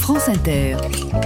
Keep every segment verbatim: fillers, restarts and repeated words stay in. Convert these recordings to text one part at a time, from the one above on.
France Inter.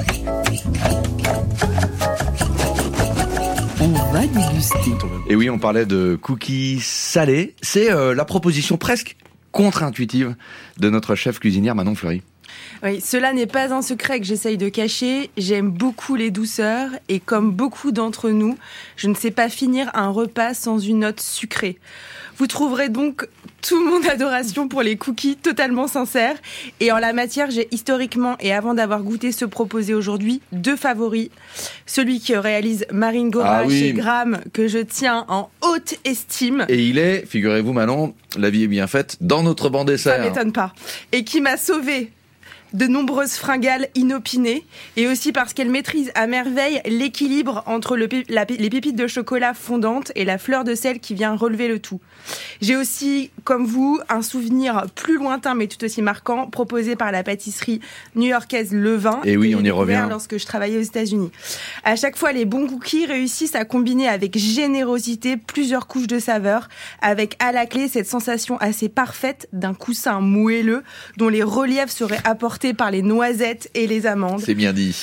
On va déguster. Et oui, on parlait de cookies salés. C'est euh, la proposition presque contre-intuitive de notre chef cuisinière Manon Fleury. Oui, cela n'est pas un secret que j'essaye de cacher. J'aime beaucoup les douceurs et comme beaucoup d'entre nous, je ne sais pas finir un repas sans une note sucrée. Vous trouverez donc toute mon adoration pour les cookies totalement sincère. Et en la matière, j'ai historiquement, et avant d'avoir goûté ce proposé aujourd'hui, deux favoris. Celui que réalise Marine Gora Ah oui. chez Gram, que je tiens en haute estime. Et il est, figurez-vous Manon, la vie est bien faite, dans notre banc dessert. Ça m'étonne pas. Et qui m'a sauvée de nombreuses fringales inopinées, et aussi parce qu'elle maîtrise à merveille l'équilibre entre le, la, les pépites de chocolat fondantes et la fleur de sel qui vient relever le tout. J'ai aussi, comme vous, un souvenir plus lointain mais tout aussi marquant, proposé par la pâtisserie new-yorkaise Levain. Et oui, on y revient. Lorsque je travaillais aux États-Unis. À chaque fois, les bons cookies réussissent à combiner avec générosité plusieurs couches de saveurs, avec à la clé cette sensation assez parfaite d'un coussin moelleux dont les reliefs seraient apportés par les noisettes et les amandes. C'est bien dit.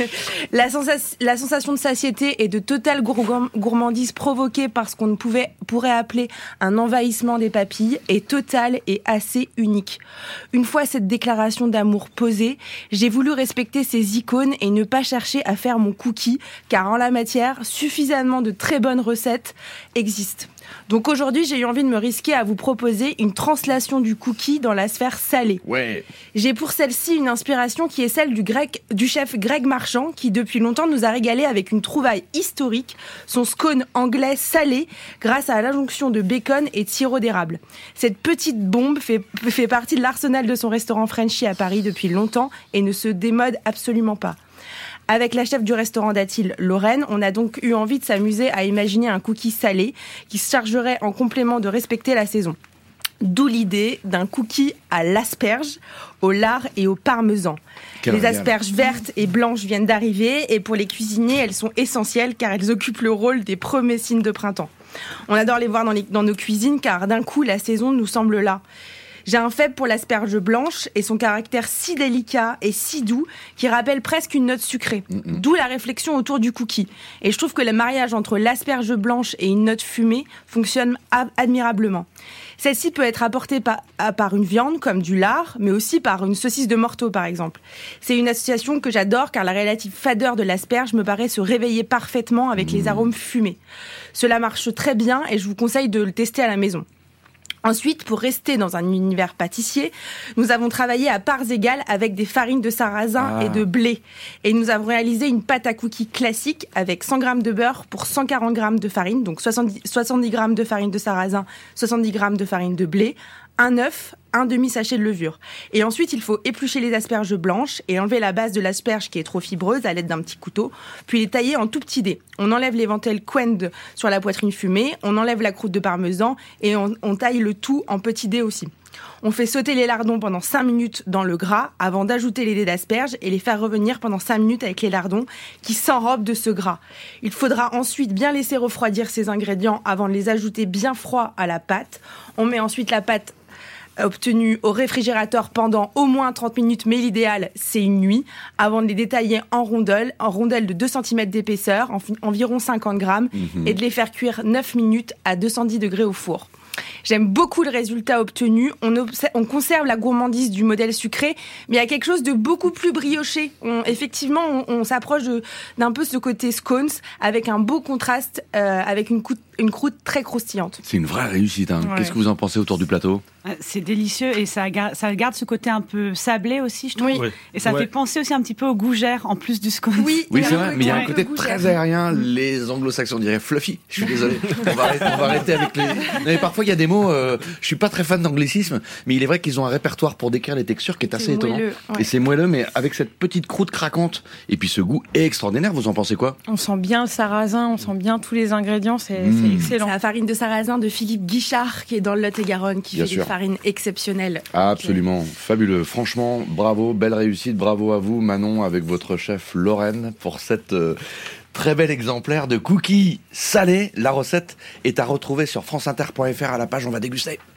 la, sensa- la sensation de satiété et de totale gourgand- gourmandise provoquée par ce qu'on ne pouvait, pourrait appeler un envahissement des papilles est totale et assez unique. Une fois cette déclaration d'amour posée, j'ai voulu respecter ces icônes et ne pas chercher à faire mon cookie, car en la matière, suffisamment de très bonnes recettes existent. Donc aujourd'hui, j'ai eu envie de me risquer à vous proposer une translation du cookie dans la sphère salée. Ouais. J'ai pour celle-ci une inspiration qui est celle du, grec, du chef Greg Marchand, qui depuis longtemps nous a régalé avec une trouvaille historique, son scone anglais salé, grâce à l'injonction de bacon et de sirop d'érable. Cette petite bombe fait, fait partie de l'arsenal de son restaurant Frenchy à Paris depuis longtemps et ne se démode absolument pas. Avec la chef du restaurant d'Atil, Lorraine, on a donc eu envie de s'amuser à imaginer un cookie salé qui se chargerait en complément de respecter la saison. D'où l'idée d'un cookie à l'asperge, au lard et au parmesan. Quel les régal. asperges vertes et blanches viennent d'arriver et pour les cuisiniers, elles sont essentielles car elles occupent le rôle des premiers signes de printemps. On adore les voir dans, les, dans nos cuisines car d'un coup, la saison nous semble là. J'ai un faible pour l'asperge blanche et son caractère si délicat et si doux qui rappelle presque une note sucrée. Mm-mm. D'où la réflexion autour du cookie. Et je trouve que le mariage entre l'asperge blanche et une note fumée fonctionne ab- admirablement. Celle-ci peut être apportée par, par une viande comme du lard, mais aussi par une saucisse de morteau par exemple. C'est une association que j'adore car la relative fadeur de l'asperge me paraît se réveiller parfaitement avec mmh. les arômes fumés. Cela marche très bien et je vous conseille de le tester à la maison. Ensuite, pour rester dans un univers pâtissier, nous avons travaillé à parts égales avec des farines de sarrasin ah. et de blé. Et nous avons réalisé une pâte à cookies classique avec cent grammes de beurre pour cent quarante grammes de farine, donc soixante-dix, soixante-dix grammes de farine de sarrasin, soixante-dix grammes de farine de blé, un œuf, un demi-sachet de levure. Et ensuite, il faut éplucher les asperges blanches et enlever la base de l'asperge qui est trop fibreuse à l'aide d'un petit couteau, puis les tailler en tout petits dés. On enlève l'éventuel quend sur la poitrine fumée, on enlève la croûte de parmesan et on, on taille le tout en petits dés aussi. On fait sauter les lardons pendant cinq minutes dans le gras avant d'ajouter les dés d'asperges et les faire revenir pendant cinq minutes avec les lardons qui s'enrobent de ce gras. Il faudra ensuite bien laisser refroidir ces ingrédients avant de les ajouter bien froids à la pâte. On met ensuite la pâte obtenus au réfrigérateur pendant au moins trente minutes, mais l'idéal, c'est une nuit, avant de les détailler en rondelles, en rondelles de deux centimètres d'épaisseur, en, environ cinquante grammes, mmh. et de les faire cuire neuf minutes à deux cent dix degrés au four. J'aime beaucoup le résultat obtenu. On, observe, on conserve la gourmandise du modèle sucré, mais il y a quelque chose de beaucoup plus brioché. On, effectivement, on, on s'approche de, d'un peu ce côté scones, avec un beau contraste, euh, avec une, croûte, une croûte très croustillante. C'est une vraie réussite. Hein. Ouais. Qu'est-ce que vous en pensez autour du plateau ? C'est délicieux et ça garde, ça garde ce côté un peu sablé aussi, je trouve. Oui. Et ça ouais. fait penser aussi un petit peu au gougère en plus du scone. Oui, oui c'est vrai, mais il y a un côté ouais. très aérien. Les anglo-saxons diraient fluffy. Je suis désolé. On va arrêter, on va arrêter avec les. Mais parfois, il y a des mots. Euh, je suis pas très fan d'anglicisme, mais il est vrai qu'ils ont un répertoire pour décrire les textures qui est assez c'est étonnant. Moelleux, ouais. Et c'est moelleux, mais avec cette petite croûte craquante et puis ce goût extraordinaire. Vous en pensez quoi ? On sent bien le sarrasin, on sent bien tous les ingrédients. C'est, mmh. c'est excellent. C'est la farine de sarrasin de Philippe Guichard qui est dans le Lot-et-Garonne, qui bien fait sûr. des farines exceptionnelles. Ah, absolument, okay. Fabuleux. Franchement, bravo, belle réussite. Bravo à vous, Manon, avec votre chef Lorraine, pour cette euh, très bel exemplaire de cookies salés. La recette est à retrouver sur franceinter point f r à la page On va déguster.